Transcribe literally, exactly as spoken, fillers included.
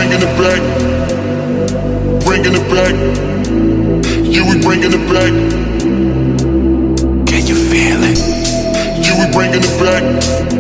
bringing it back, bringing it back. You we bringing it back. Can you feel it? You we bringing it back.